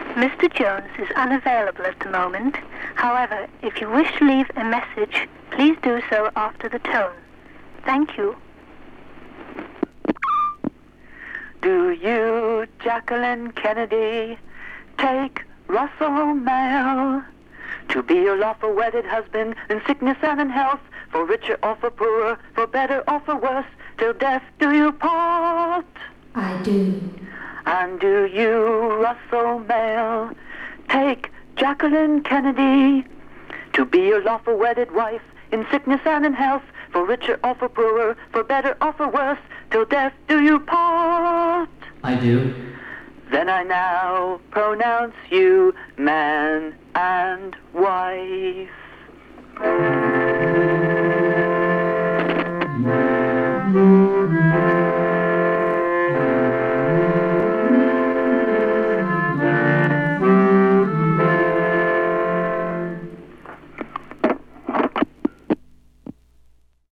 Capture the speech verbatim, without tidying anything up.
Mister Jones is unavailable at the moment. However, if you wish to leave a message, please do so after the tone. Thank you. Do you, Jacqueline Kennedy, take Russell Mael to be your lawful wedded husband in sickness and in health, for richer or for poorer, for better or for worse, till death do you part? I do. And do you, Russell Mael, take Jacqueline Kennedy to be your lawful wedded wife in sickness and in health, for richer or for poorer, for better or for worse, till death do you part? I do. Then I now pronounce you man and wife.